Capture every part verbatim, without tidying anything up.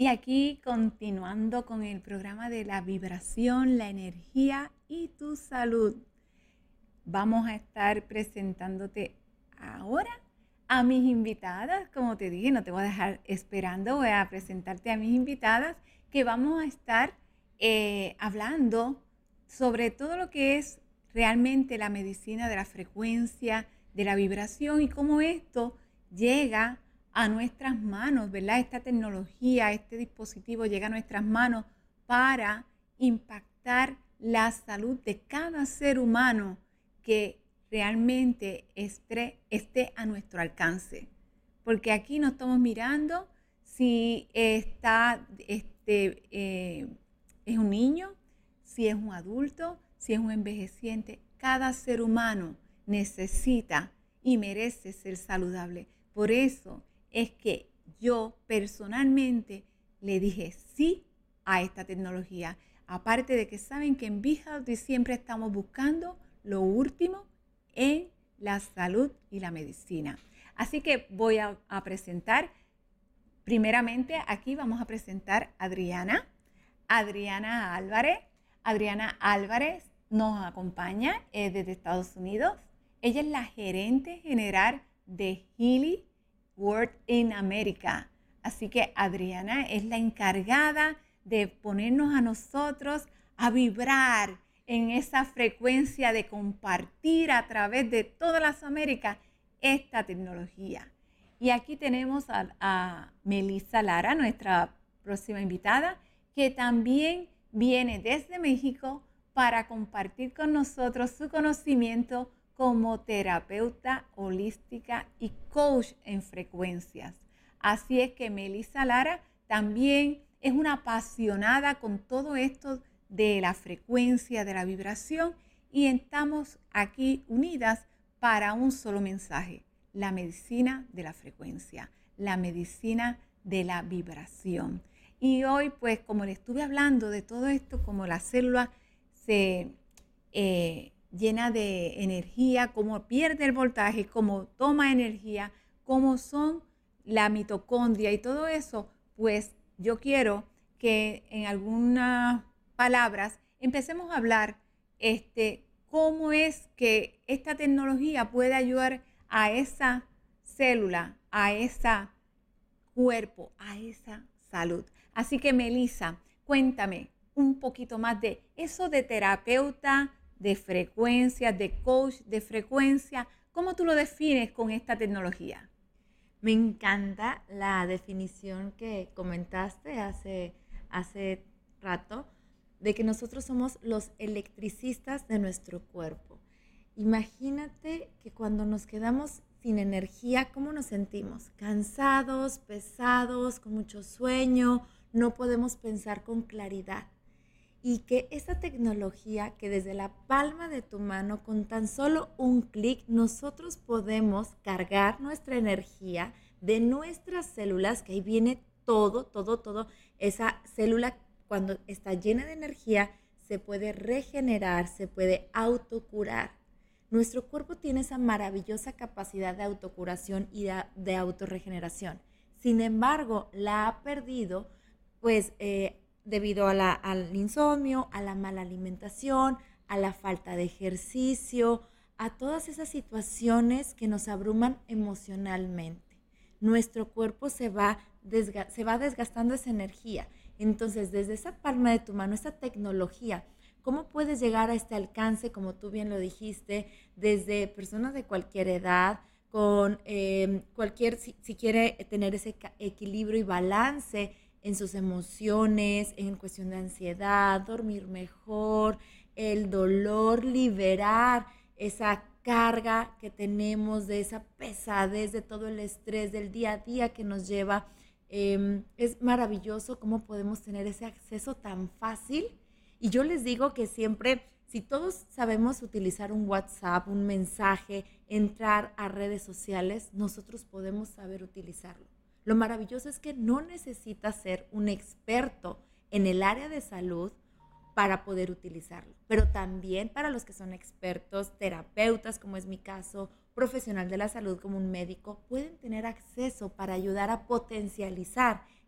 Y aquí continuando con el programa de la vibración, la energía y tu salud. Vamos a estar presentándote ahora a mis invitadas. Como te dije, no te voy a dejar esperando, voy a presentarte a mis invitadas que vamos a estar eh, hablando sobre todo lo que es realmente la medicina de la frecuencia, de la vibración y cómo esto llega a nuestras manos, ¿verdad? Esta tecnología, este dispositivo llega a nuestras manos para impactar la salud de cada ser humano que realmente esté, esté a nuestro alcance. Porque aquí no estamos mirando si está, este, eh, es un niño, si es un adulto, si es un envejeciente. Cada ser humano necesita y merece ser saludable. Por eso es que yo personalmente le dije sí a esta tecnología. Aparte de que saben que en Be Healthy siempre estamos buscando lo último en la salud y la medicina. Así que voy a, a presentar, primeramente aquí vamos a presentar a Adriana, Adriana Álvarez. Adriana Álvarez nos acompaña eh, desde Estados Unidos. Ella es la gerente general de Healy World in America. Así que Adriana es la encargada de ponernos a nosotros a vibrar en esa frecuencia de compartir a través de todas las Américas esta tecnología. Y aquí tenemos a, a Melissa Lara, nuestra próxima invitada, que también viene desde México para compartir con nosotros su conocimiento como terapeuta holística y coach en frecuencias. Así es que Melissa Lara también es una apasionada con todo esto de la frecuencia, de la vibración, y estamos aquí unidas para un solo mensaje: la medicina de la frecuencia, la medicina de la vibración. Y hoy, pues, como le estuve hablando de todo esto, como la célula se eh, llena de energía, cómo pierde el voltaje, cómo toma energía, cómo son la mitocondria y todo eso, pues yo quiero que en algunas palabras empecemos a hablar este, cómo es que esta tecnología puede ayudar a esa célula, a ese cuerpo, a esa salud. Así que Melissa, cuéntame un poquito más de eso de terapeuta de frecuencia, de coach de frecuencia. ¿Cómo tú lo defines con esta tecnología? Me encanta la definición que comentaste hace, hace rato de que nosotros somos los electricistas de nuestro cuerpo. Imagínate que cuando nos quedamos sin energía, ¿cómo nos sentimos? Cansados, pesados, con mucho sueño, no podemos pensar con claridad. Y que esa tecnología que desde la palma de tu mano, con tan solo un clic, nosotros podemos cargar nuestra energía de nuestras células, que ahí viene todo, todo, todo. Esa célula, cuando está llena de energía, se puede regenerar, se puede autocurar. Nuestro cuerpo tiene esa maravillosa capacidad de autocuración y de, de autorregeneración. Sin embargo, la ha perdido, pues, eh, debido a la, al insomnio, a la mala alimentación, a la falta de ejercicio, a todas esas situaciones que nos abruman emocionalmente. Nuestro cuerpo se va, desga- se va desgastando esa energía. Entonces, desde esa palma de tu mano, esa tecnología, ¿cómo puedes llegar a este alcance, como tú bien lo dijiste, desde personas de cualquier edad, con eh, cualquier, si, si quiere tener ese equilibrio y balance en sus emociones, en cuestión de ansiedad, dormir mejor, el dolor, liberar esa carga que tenemos de esa pesadez, de todo el estrés del día a día que nos lleva? Eh, es maravilloso cómo podemos tener ese acceso tan fácil. Y yo les digo que siempre, si todos sabemos utilizar un WhatsApp, un mensaje, entrar a redes sociales, nosotros podemos saber utilizarlo. Lo maravilloso es que no necesitas ser un experto en el área de salud para poder utilizarlo, pero también para los que son expertos, terapeutas, como es mi caso, profesional de la salud como un médico, pueden tener acceso para ayudar a potencializar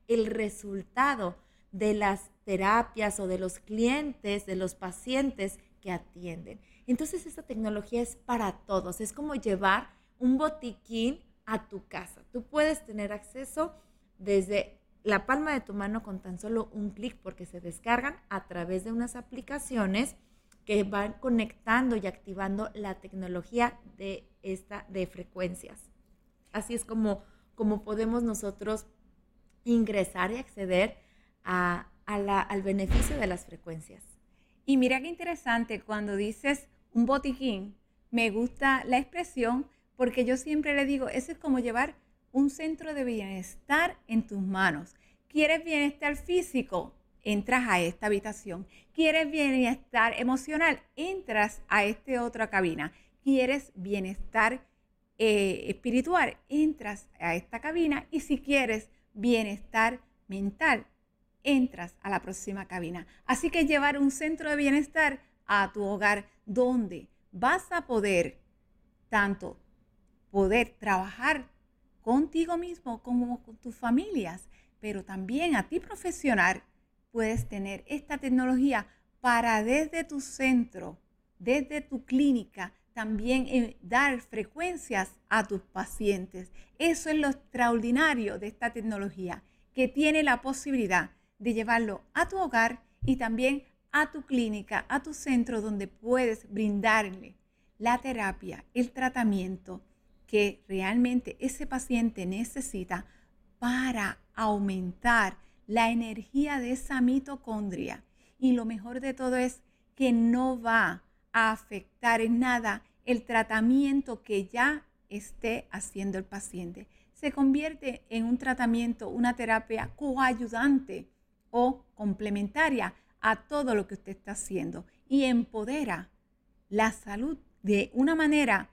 el resultado de las terapias o de los clientes, de los pacientes que atienden. Entonces, esta tecnología es para todos. Es como llevar un botiquín a tu casa. Tú puedes tener acceso desde la palma de tu mano con tan solo un clic, porque se descargan a través de unas aplicaciones que van conectando y activando la tecnología de, esta, de frecuencias. Así es como, como podemos nosotros ingresar y acceder a, a la, al beneficio de las frecuencias. Y mira qué interesante, cuando dices un botiquín, me gusta la expresión porque yo siempre le digo, eso es como llevar un centro de bienestar en tus manos. ¿Quieres bienestar físico? Entras a esta habitación. ¿Quieres bienestar emocional? Entras a esta otra cabina. ¿Quieres bienestar eh, espiritual? Entras a esta cabina. Y si quieres bienestar mental, entras a la próxima cabina. Así que llevar un centro de bienestar a tu hogar donde vas a poder tanto poder trabajar contigo mismo como con tus familias, pero también a ti profesional puedes tener esta tecnología para desde tu centro, desde tu clínica, también eh, dar frecuencias a tus pacientes. Eso es lo extraordinario de esta tecnología, que tiene la posibilidad de llevarlo a tu hogar y también a tu clínica, a tu centro, donde puedes brindarle la terapia, el tratamiento que realmente ese paciente necesita para aumentar la energía de esa mitocondria. Y lo mejor de todo es que no va a afectar en nada el tratamiento que ya esté haciendo el paciente. Se convierte en un tratamiento, una terapia coayudante o complementaria a todo lo que usted está haciendo y empodera la salud de una manera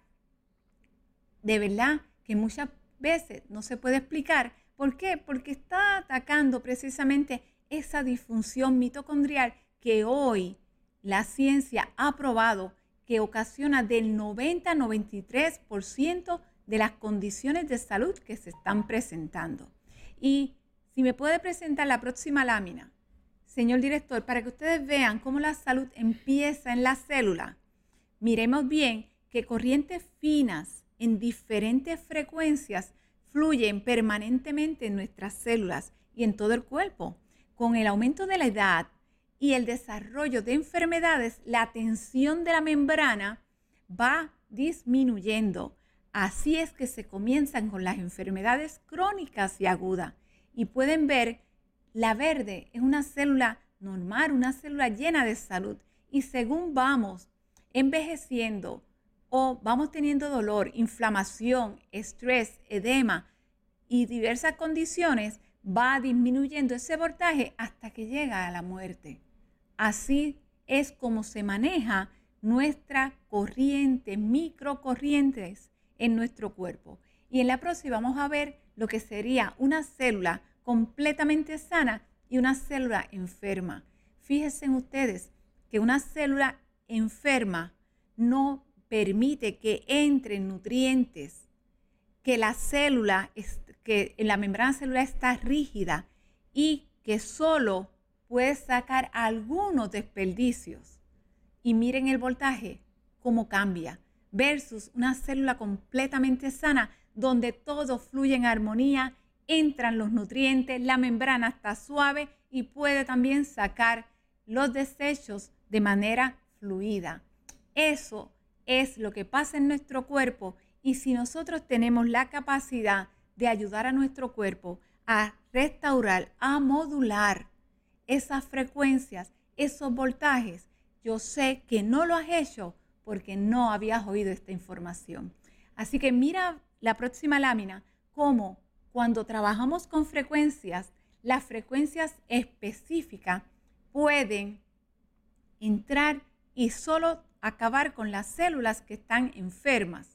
de verdad que muchas veces no se puede explicar. ¿Por qué? Porque está atacando precisamente esa disfunción mitocondrial que hoy la ciencia ha probado que ocasiona del noventa a noventa y tres por ciento de las condiciones de salud que se están presentando. Y si me puede presentar la próxima lámina, señor director, para que ustedes vean cómo la salud empieza en la célula. Miremos bien que corrientes finas en diferentes frecuencias fluyen permanentemente en nuestras células y en todo el cuerpo. Con el aumento de la edad y el desarrollo de enfermedades, la tensión de la membrana va disminuyendo. Así es que se comienzan con las enfermedades crónicas y agudas. Y pueden ver, la verde es una célula normal, una célula llena de salud. Y según vamos envejeciendo o vamos teniendo dolor, inflamación, estrés, edema y diversas condiciones, va disminuyendo ese voltaje hasta que llega a la muerte. Así es como se maneja nuestra corriente, microcorrientes en nuestro cuerpo. Y en la próxima vamos a ver lo que sería una célula completamente sana y una célula enferma. Fíjense ustedes que una célula enferma no permite que entren nutrientes, que la célula, que la membrana celular está rígida y que solo puede sacar algunos desperdicios. Y miren el voltaje, cómo cambia, versus una célula completamente sana, donde todo fluye en armonía, entran los nutrientes, la membrana está suave y puede también sacar los desechos de manera fluida. Eso es lo que pasa en nuestro cuerpo, y si nosotros tenemos la capacidad de ayudar a nuestro cuerpo a restaurar, a modular esas frecuencias, esos voltajes, yo sé que no lo has hecho porque no habías oído esta información. Así que mira la próxima lámina, cómo cuando trabajamos con frecuencias, las frecuencias específicas pueden entrar y solo acabar con las células que están enfermas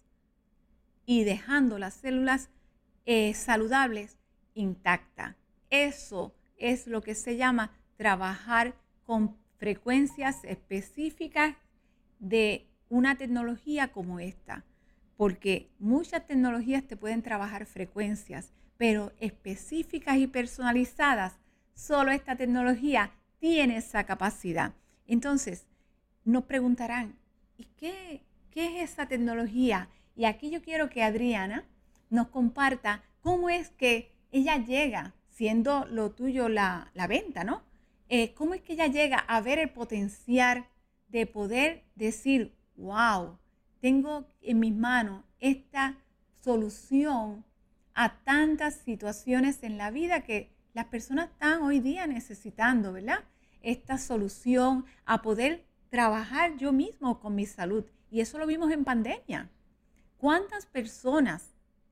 y dejando las células eh, saludables intactas. Eso es lo que se llama trabajar con frecuencias específicas de una tecnología como esta, porque muchas tecnologías te pueden trabajar frecuencias, pero específicas y personalizadas, solo esta tecnología tiene esa capacidad. Entonces, nos preguntarán, ¿y qué, qué es esa tecnología? Y aquí yo quiero que Adriana nos comparta cómo es que ella llega, siendo lo tuyo la, la venta, ¿no? Eh, ¿Cómo es que ella llega a ver el potencial de poder decir, wow, tengo en mis manos esta solución a tantas situaciones en la vida que las personas están hoy día necesitando, ¿verdad? Esta solución a poder trabajar yo mismo con mi salud. Y eso lo vimos en pandemia. ¿Cuántas personas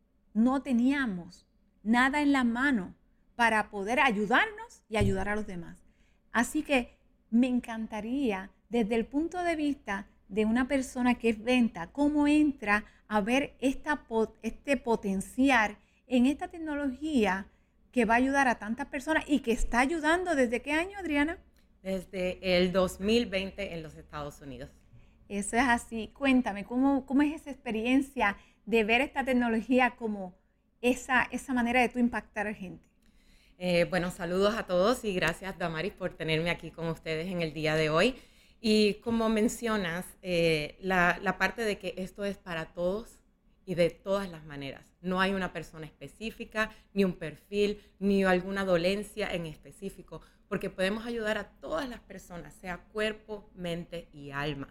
no teníamos nada en la mano para poder ayudarnos y ayudar a los demás? Así que me encantaría, desde el punto de vista de una persona que es venta, cómo entra a ver esta, este potencial en esta tecnología que va a ayudar a tantas personas y que está ayudando. ¿Desde qué año, Adriana? Desde el dos mil veinte en los Estados Unidos. Eso es así. Cuéntame, ¿cómo, cómo es esa experiencia de ver esta tecnología como esa, esa manera de tú impactar a la gente? Eh, bueno, saludos a todos y gracias, Damaris, por tenerme aquí con ustedes en el día de hoy. Y como mencionas, eh, la, la parte de que esto es para todos y de todas las maneras. No hay una persona específica, ni un perfil, ni alguna dolencia en específico, porque podemos ayudar a todas las personas, sea cuerpo, mente y alma.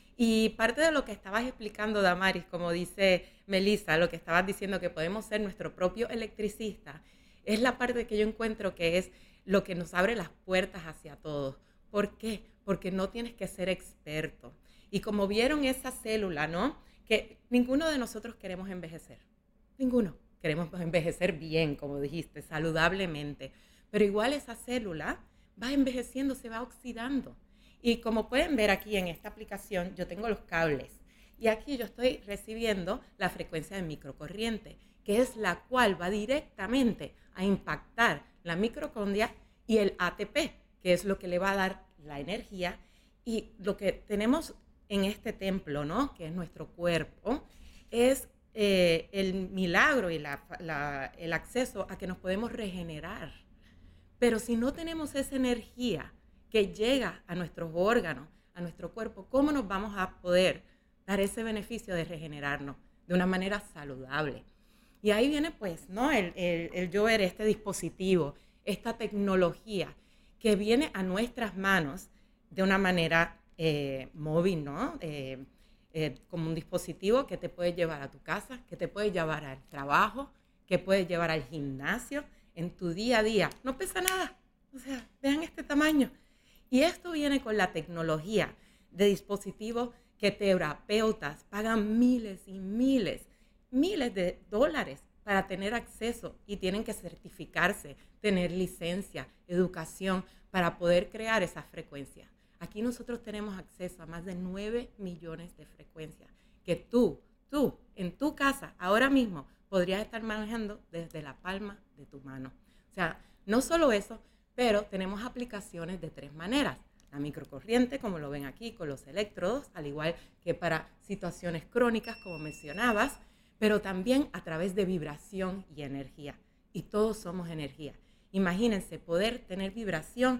Y parte de lo que estabas explicando, Damaris, como dice Melissa, lo que estabas diciendo, que podemos ser nuestro propio electricista, es la parte que yo encuentro que es lo que nos abre las puertas hacia todos. ¿Por qué? Porque no tienes que ser experto. Y como vieron esa célula, ¿no? Que ninguno de nosotros queremos envejecer. Ninguno. Queremos envejecer bien, como dijiste, saludablemente. Pero igual esa célula va envejeciendo, se va oxidando. Y como pueden ver aquí en esta aplicación, yo tengo los cables. Y aquí yo estoy recibiendo la frecuencia de microcorriente, que es la cual va directamente a impactar la mitocondria y el A T P, que es lo que le va a dar la energía. Y lo que tenemos en este templo, ¿no? Que es nuestro cuerpo, es eh, el milagro y la, la, el acceso a que nos podemos regenerar. Pero si no tenemos esa energía que llega a nuestros órganos, a nuestro cuerpo, ¿cómo nos vamos a poder dar ese beneficio de regenerarnos de una manera saludable? Y ahí viene pues, ¿no? el, el, el yo ver este dispositivo, esta tecnología que viene a nuestras manos de una manera eh, móvil, ¿no? Eh, eh, como un dispositivo que te puede llevar a tu casa, que te puede llevar al trabajo, que puede llevar al gimnasio, en tu día a día. No pesa nada. O sea, vean este tamaño. Y esto viene con la tecnología de dispositivos que terapeutas pagan miles y miles, miles de dólares para tener acceso y tienen que certificarse, tener licencia, educación para poder crear esas frecuencias. Aquí nosotros tenemos acceso a más de nueve millones de frecuencias que tú, tú, en tu casa, ahora mismo, podrías estar manejando desde la palma de tu mano. O sea, no solo eso, pero tenemos aplicaciones de tres maneras. La microcorriente, como lo ven aquí, con los electrodos, al igual que para situaciones crónicas, como mencionabas, pero también a través de vibración y energía. Y todos somos energía. Imagínense poder tener vibración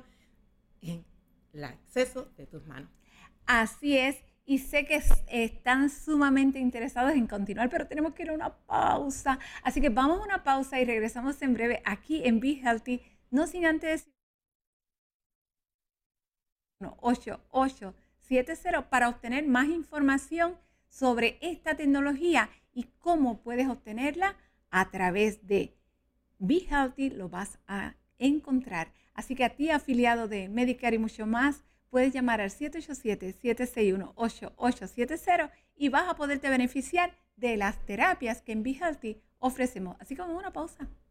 en el acceso de tus manos. Así es. Y sé que están sumamente interesados en continuar, pero tenemos que ir a una pausa. Así que vamos a una pausa y regresamos en breve aquí en Be Healthy. No sin antes decir ocho ocho siete cero para obtener más información sobre esta tecnología y cómo puedes obtenerla a través de Be Healthy. Lo vas a encontrar. Así que a ti, afiliado de Medicare y mucho más, puedes llamar al siete ocho siete, siete seis uno, ocho ocho siete cero y vas a poderte beneficiar de las terapias que en Be Healthy ofrecemos. Así que vamos a una pausa.